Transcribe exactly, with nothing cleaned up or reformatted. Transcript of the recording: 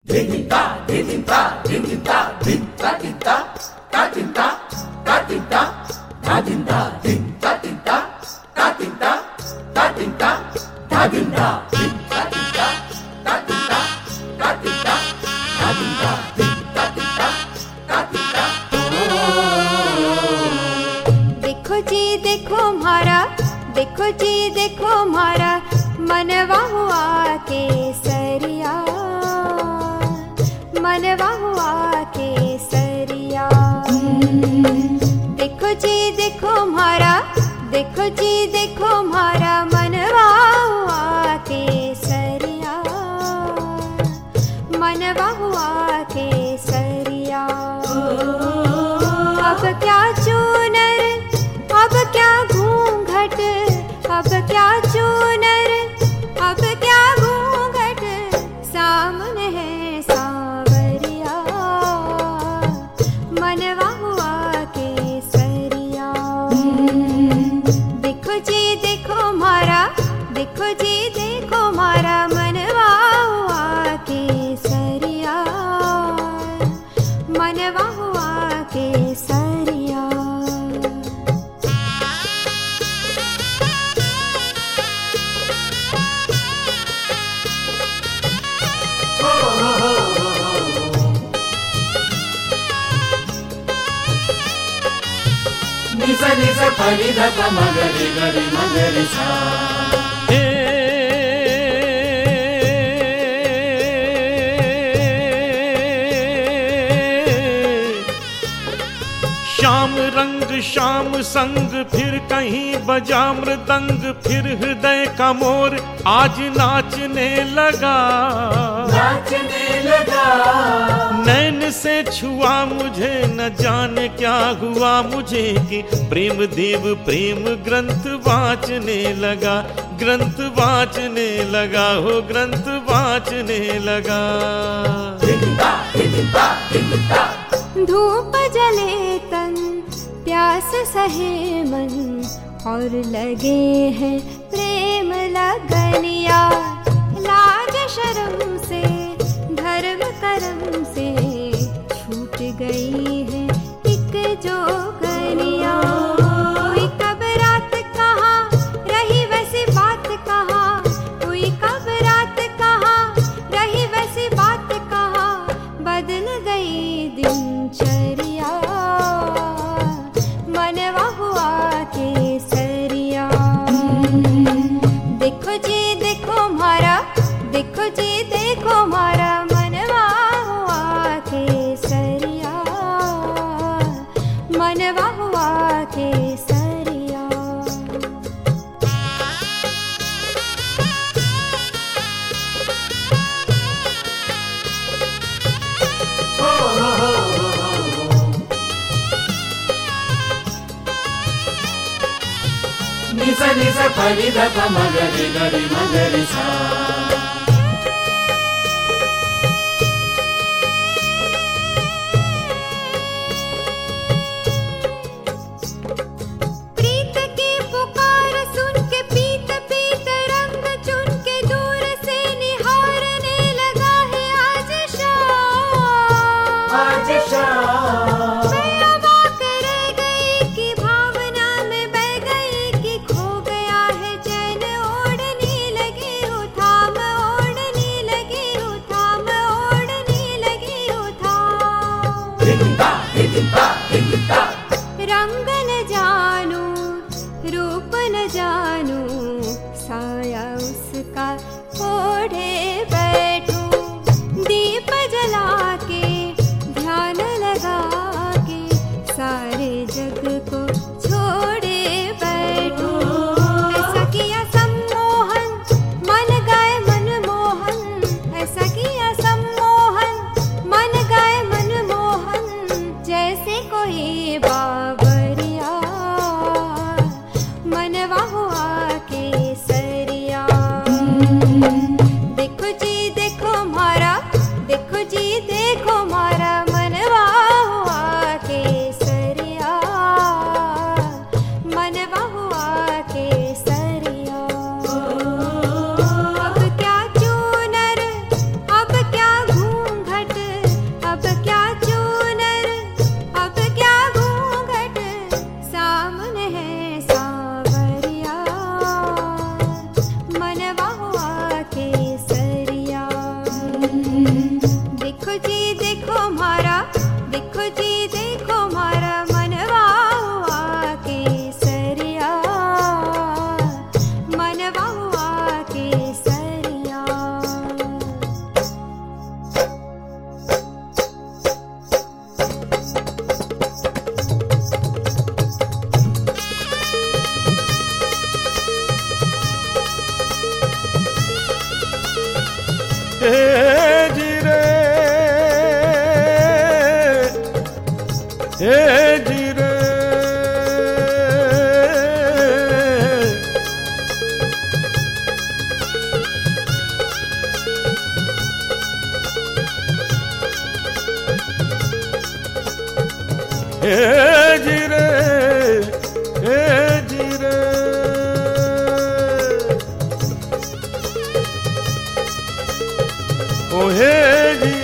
देखो जी देखो म्हारा, देखो जी देखो म्हारा, मनवा हुआ केसरिया, मनवा हुआ केसरिया। देखो जी देखो म्हारा, देखो जी देखो म्हारा, मनवा हुआ केसरिया, मनवा हुआ केसरिया। अब क्या चूनर, अब क्या घूंघट, अब क्या चूनर, अब क्या घूंघट, सामने है सांवरिया, मनवा हुआ केसरिया। देखो जी देखो म्हारा, देखो जी देखो म्हारा, मनवा हुआ केसरिया, मनवा हुआ केसरिया। निसा निसा पनी ध प म ग रे ग रे म ग रे सा। श्याम रंग श्याम संग फिर कहीं बजा मृदंग, फिर हृदय का मोर आज नाचने लगा, नाचने लगा। नैन से छुआ मुझे न जाने क्या हुआ मुझे, कि प्रेम देव प्रेम ग्रंथ वाचने लगा, ग्रंथ वाचने लगा, हो ग्रंथ वाचने लगा। धूप जले तन, प्यास सहे मन, और लगे हैं प्रेम लगनिया। लाज शर्म से धर्म कर्म से छूट गई है एक जोगनिया। कोई कब रात कहाँ रही वैसी बात कहाँ, कोई कब रात कहाँ रही वैसी बात कहाँ, बदल गई दिनचर्या, मनवा हुआ केसरिया। देखो जी देखो म्हारा, देखो जी देखो म्हारा, मनवा हुआ केसरिया, मनवा हुआ केसरिया। निसा निसा पनी ध प म ग रे ग रे म ग रे सा। प्रीत की पुकार सुन के पीत पीत रंग चुन के दूर से निहारने लगा है आज शाम, आज शाम। मैं अवाक रह गई कि भावना में बह गई, कि खो गया है चैन ओढ़ने लगी हूँ थाम हे धीरे हे धीरे। ओ हे धीरे